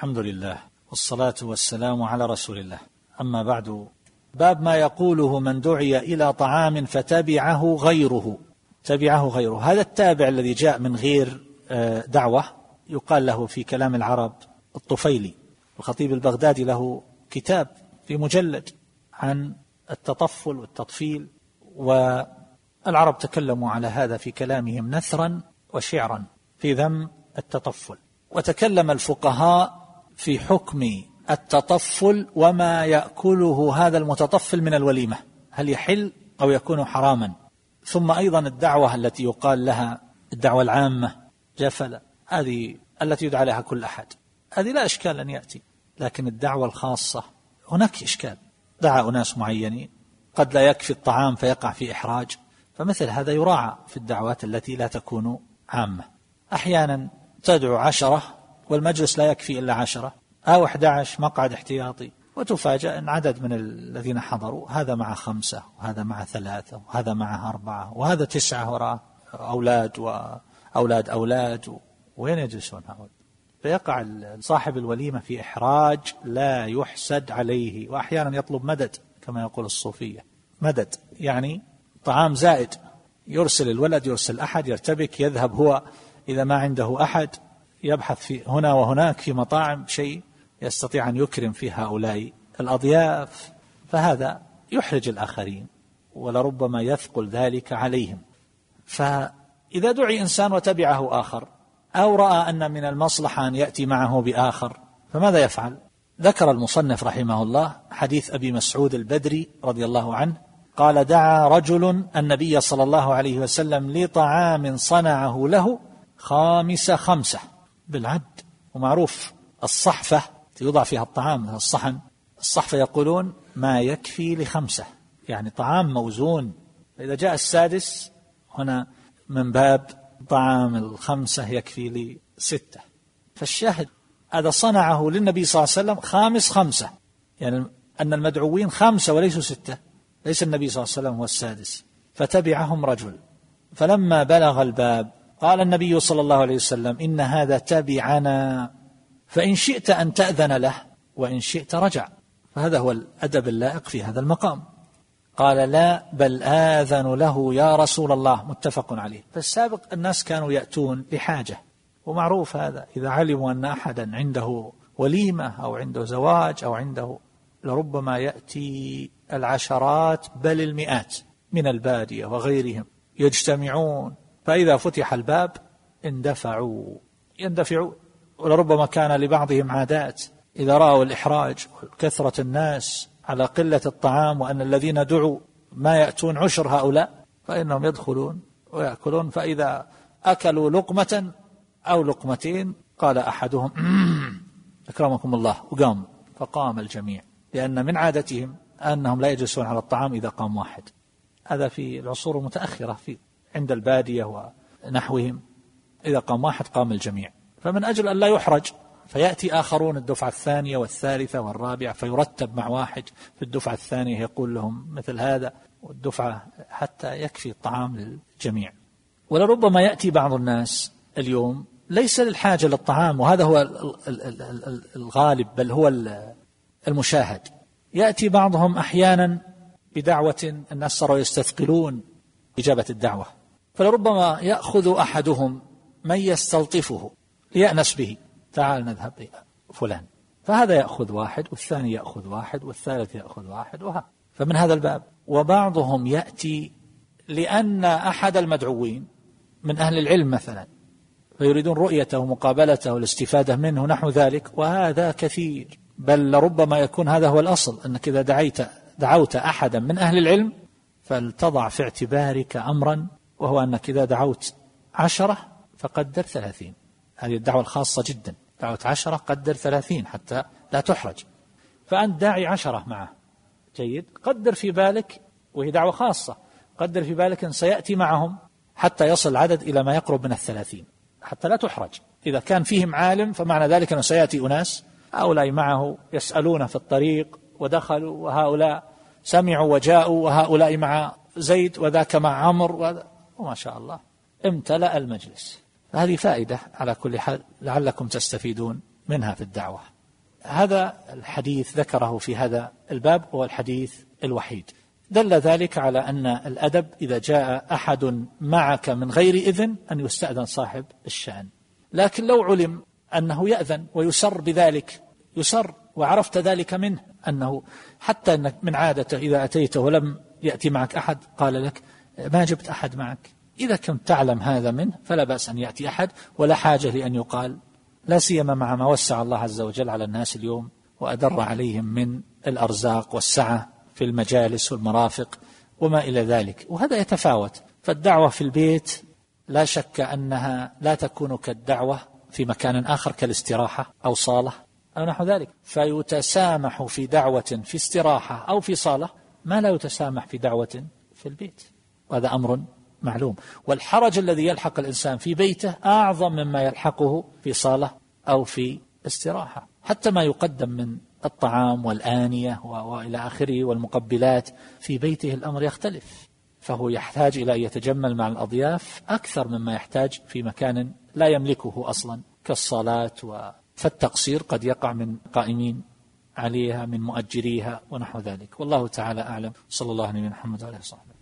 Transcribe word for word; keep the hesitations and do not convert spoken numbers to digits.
الحمد لله والصلاة والسلام على رسول الله. أما بعد، باب ما يقوله من دعي إلى طعام فتبعه غيره. تبعه غيره، هذا التابع الذي جاء من غير دعوة يقال له في كلام العرب الطفيلي. الخطيب البغدادي له كتاب في مجلد عن التطفل والتطفيل، والعرب تكلموا على هذا في كلامهم نثرا وشعرا في ذم التطفل. وتكلم الفقهاء في حكم التطفل وما يأكله هذا المتطفل من الوليمة، هل يحل أو يكون حراما. ثم أيضا الدعوة التي يقال لها الدعوة العامة جفلة، هذه التي يدعى لها كل أحد، هذه لا إشكال أن يأتي. لكن الدعوة الخاصة هناك إشكال، دعا أناس معينين قد لا يكفي الطعام فيقع في إحراج، فمثل هذا يراعى في الدعوات التي لا تكون عامة. أحيانا تدعو عشرة والمجلس لا يكفي إلا عشرة أو أحد عشر مقعد احتياطي، وتفاجأ أن عدد من الذين حضروا هذا مع خمسة وهذا مع ثلاثة وهذا مع أربعة وهذا تسعة وراء أولاد وأولاد أولاد، وين يجلسون هؤلاء؟ فيقع صاحب الوليمة في إحراج لا يحسد عليه. وأحيانا يطلب مدد كما يقول الصوفية، مدد يعني طعام زائد، يرسل الولد يرسل أحد يرتبك، يذهب هو إذا ما عنده أحد يبحث في هنا وهناك في مطاعم شيء يستطيع أن يكرم في هؤلاء الأضياف، فهذا يحرج الآخرين ولربما يثقل ذلك عليهم. فإذا دعي إنسان وتبعه آخر أو رأى أن من المصلحة أن يأتي معه بآخر فماذا يفعل؟ ذكر المصنف رحمه الله حديث أبي مسعود البدري رضي الله عنه قال: دعا رجل النبي صلى الله عليه وسلم لطعام صنعه له خامس خمسة بالعد. ومعروف الصحفة يوضع فيها الطعام، الصحن، الصحفة يقولون ما يكفي لخمسة، يعني طعام موزون. فإذا جاء السادس هنا من باب طعام الخمسة يكفي لستة. فالشاهد هذا صنعه للنبي صلى الله عليه وسلم خامس خمسة، يعني أن المدعوين خمسة وليسوا ستة، ليس النبي صلى الله عليه وسلم هو السادس. فتبعهم رجل، فلما بلغ الباب قال النبي صلى الله عليه وسلم: إن هذا تبعنا، فإن شئت أن تأذن له وإن شئت رجع. فهذا هو الأدب اللائق في هذا المقام. قال: لا بل آذن له يا رسول الله، متفق عليه. فالسابق الناس كانوا يأتون لحاجة، ومعروف هذا إذا علموا أن أحدا عنده وليمة أو عنده زواج أو عنده، لربما يأتي العشرات بل المئات من البادية وغيرهم يجتمعون، فإذا فتح الباب اندفعوا يندفعوا. ولربما كان لبعضهم عادات، إذا رأوا الإحراج وكثرة الناس على قلة الطعام وأن الذين دعوا ما يأتون عشر هؤلاء، فإنهم يدخلون ويأكلون. فإذا أكلوا لقمة أو لقمتين قال أحدهم: أكرمكم الله، وقام، فقام الجميع، لأن من عادتهم أنهم لا يجلسون على الطعام إذا قام واحد. هذا في العصور المتأخرة في عند البادية ونحوهم، إذا قام واحد قام الجميع. فمن أجل أن لا يحرج فيأتي آخرون الدفعة الثانية والثالثة والرابعة، فيرتب مع واحد في الدفعة الثانية يقول لهم مثل هذا، والدفعة حتى يكفي الطعام للجميع. ولربما يأتي بعض الناس اليوم ليس للحاجة للطعام، وهذا هو الغالب بل هو المشاهد. يأتي بعضهم أحيانا بدعوة الناس صاروا يستثقلون إجابة الدعوة، فلربما يأخذ أحدهم من يستلطفه ليأنس به: تعال نذهب إلى فلان، فهذا يأخذ واحد والثاني يأخذ واحد والثالث يأخذ واحد، وها فمن هذا الباب. وبعضهم يأتي لأن أحد المدعوين من أهل العلم مثلا، فيريدون رؤيته ومقابلته والاستفادة منه نحو ذلك، وهذا كثير. بل لربما يكون هذا هو الأصل، أنك إذا دعيت دعوت أحدا من أهل العلم فلتضع في اعتبارك أمرا، وهو أنك إذا دعوت عشرة فقدر ثلاثين. هذه الدعوة الخاصة جدا، دعوة عشرة قدر ثلاثين حتى لا تحرج. فأنت داعي عشرة معه، جيد، قدر في بالك، وهي دعوة خاصة، قدر في بالك أن سيأتي معهم حتى يصل العدد إلى ما يقرب من الثلاثين حتى لا تحرج. إذا كان فيهم عالم فمعنى ذلك أنه سيأتي أناس هؤلاء معه يسألون في الطريق ودخلوا، وهؤلاء سمعوا وجاءوا، وهؤلاء مع زيد وذاك مع عمر، وما شاء الله امتلأ المجلس. هذه فائدة على كل حال لعلكم تستفيدون منها في الدعوة. هذا الحديث ذكره في هذا الباب هو الحديث الوحيد. دل ذلك على أن الأدب إذا جاء أحد معك من غير إذن أن يستأذن صاحب الشأن، لكن لو علم أنه يأذن ويسر بذلك، يسر وعرفت ذلك منه، أنه حتى أنك من عادته إذا أتيته ولم يأتي معك أحد قال لك ما جبت أحد معك، إذا كنت تعلم هذا منه فلا بأس أن يأتي أحد، ولا حاجة لأن يقال، لا سيما مع ما وسع الله عز وجل على الناس اليوم وأدر عليهم من الأرزاق والسعة في المجالس والمرافق وما إلى ذلك، وهذا يتفاوت. فالدعوة في البيت لا شك أنها لا تكون كالدعوة في مكان آخر كالاستراحة أو صالة أو نحو ذلك، فيتسامح في دعوة في استراحة أو في صالة ما لا يتسامح في دعوة في البيت، وهذا أمر معلوم. والحرج الذي يلحق الإنسان في بيته أعظم مما يلحقه في صالة أو في استراحة، حتى ما يقدم من الطعام والآنية وإلى آخره والمقبلات في بيته الأمر يختلف، فهو يحتاج إلى أن يتجمل مع الأضياف أكثر مما يحتاج في مكان لا يملكه أصلا كالصلاة، فالتقصير قد يقع من قائمين عليها من مؤجريها ونحو ذلك. والله تعالى أعلم. صلى الله عليه وسلم محمد وعلى آله وصحبه.